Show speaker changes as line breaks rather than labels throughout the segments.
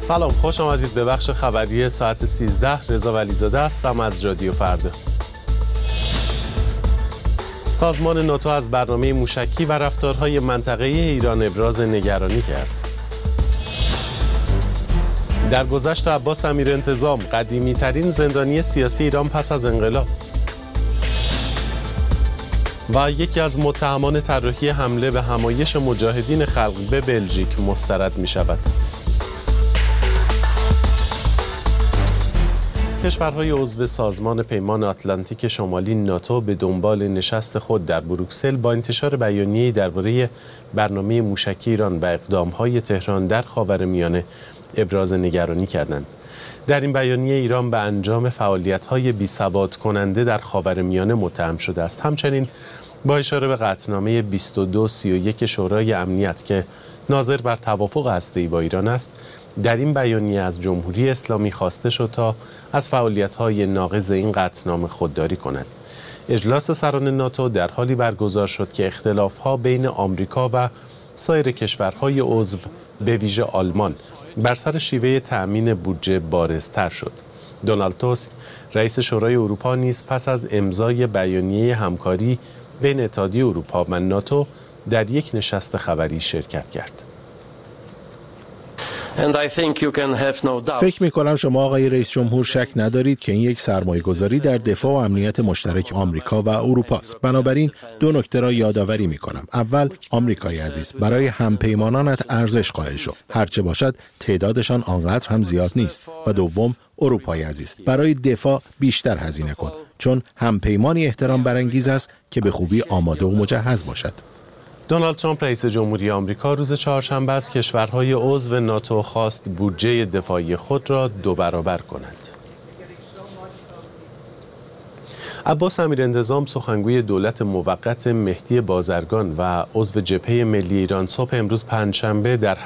سلام، خوش آمدید به بخش خبری ساعت 13. رضا ولیزاده هستم از رادیو فردا. سازمان ناتو از برنامه موشکی و رفتارهای منطقه‌ای ایران ابراز نگرانی کرد. در گذشت عباس امیرانتظام، قدیمی‌ترین زندانی سیاسی ایران پس از انقلاب. و یکی از متهمان طراحی حمله به همایش مجاهدین خلق به بلژیک مسترد می شود. کشورهای عضو سازمان پیمان آتلانتیک شمالی ناتو به دنبال نشست خود در بروکسل با انتشار بیانیه‌ای درباره برنامه موشکی ایران و اقدام‌های تهران در خاورمیانه ابراز نگرانی کردند. در این بیانیه ایران به انجام فعالیت‌های بی‌ثبات کننده در خاورمیانه متهم شده است. همچنین با اشاره به قطعنامه 2231 شورای امنیت که ناظر بر توافق هسته‌ای با ایران است، در این بیانیه از جمهوری اسلامی خواسته شد تا از فعالیت‌های ناقض این قطعنامه خودداری کند. اجلاس سران ناتو در حالی برگزار شد که اختلاف‌ها بین آمریکا و سایر کشورهای عضو به ویژه آلمان بر سر شیوه تأمین بودجه بارزتر شد. دونالد توسک، رئیس شورای اروپا نیز پس از امضای بیانیه همکاری بین اتحادیه اروپا و ناتو در یک نشست خبری شرکت کرد.
فکر می‌کنم شما آقای رئیس جمهور شک ندارید که این یک سرمایه‌گذاری در دفاع و امنیت مشترک آمریکا و اروپا است. بنابراین دو نکته را یادآوری می‌کنم. اول، آمریکای عزیز، برای همپیمانانت ارزش قائل شو. هرچه باشد تعدادشان آنقدر هم زیاد نیست. و دوم، اروپای عزیز، برای دفاع بیشتر هزینه کن، چون همپیمانی احترام برانگیز است که به خوبی آماده و مجهز باشد.
دونالد ترامپ رئیس جمهوری آمریکا روز چهارشنبه از کشورهای عضو ناتو خواست بودجه دفاعی خود را 2 برابر کند. عباس امیرانتظام، سخنگوی دولت موقت مهدی بازرگان و عضو جبهه ملی ایران، صبح امروز پنجشنبه در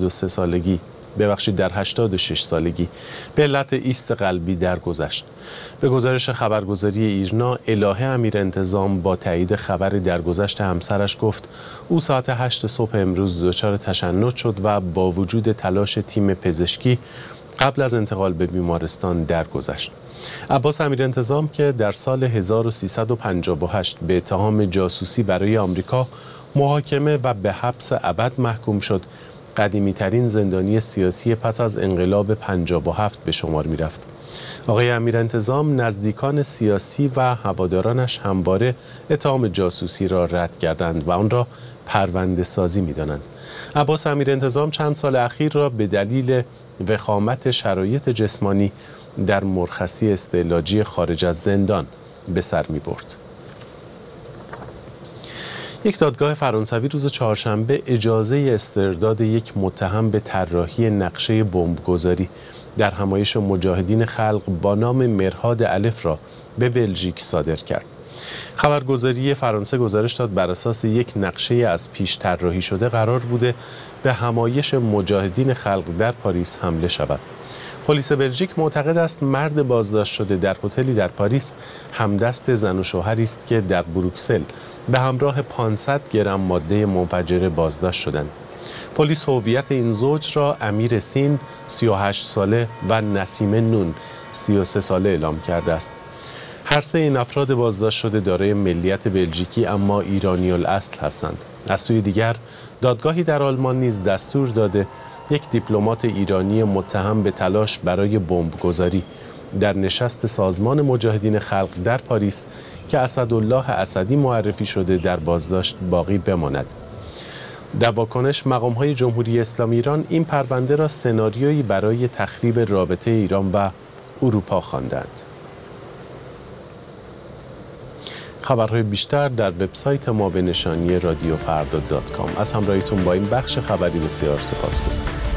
86 سالگی به علت ایست قلبی درگذشت. به گزارش خبرگزاری ایرنا، الهه امیرانتظام با تایید خبر درگذشت همسرش گفت او ساعت 8 صبح امروز دچار تشنج شد و با وجود تلاش تیم پزشکی قبل از انتقال به بیمارستان درگذشت. عباس امیرانتظام که در سال 1358 به اتهام جاسوسی برای آمریکا محاکمه و به حبس ابد محکوم شد، قدیمی‌ترین زندانی سیاسی پس از انقلاب 57 به شمار می‌رفت. آقای امیرانتظام نزدیکان سیاسی و هوادارانش همواره اتهام جاسوسی را رد کردند و آن را پرونده سازی می‌دانند. عباس امیرانتظام چند سال اخیر را به دلیل وخامت شرایط جسمانی در مرخصی استعلاجی خارج از زندان به سر می‌برد. یک دادگاه فرانسوی روز چهارشنبه اجازه استرداد یک متهم به طراحی نقشه بمبگذاری در همایش مجاهدین خلق با نام مرهاد الف را به بلژیک صادر کرد. خبرگزاری فرانسه گزارش داد بر اساس یک نقشه از پیش طراحی شده قرار بوده به همایش مجاهدین خلق در پاریس حمله شود. پلیس بلژیک معتقد است مرد بازداشت شده در هتلی در پاریس همدست زن و شوهری است که در بروکسل به همراه 500 گرم ماده منفجره بازداشت شدند. پلیس هویت این زوج را امیر سین 38 ساله و نسیم نون 33 ساله اعلام کرده است. هر سه این افراد بازداشت شده دارای ملیت بلژیکی اما ایرانی الاصل هستند. از سوی دیگر دادگاهی در آلمان نیز دستور داده یک دیپلمات ایرانی متهم به تلاش برای بمبگذاری در نشست سازمان مجاهدین خلق در پاریس که اسدالله اسدی معرفی شده در بازداشت باقی بماند. در واکنش مقام‌های جمهوری اسلامی ایران این پرونده را سناریویی برای تخریب رابطه ایران و اروپا خواندند. خبرهای بیشتر در وبسایت ما به نشانی رادیوفردا.com. از همراهیتون با این بخش خبری بسیار سپاسگزارم.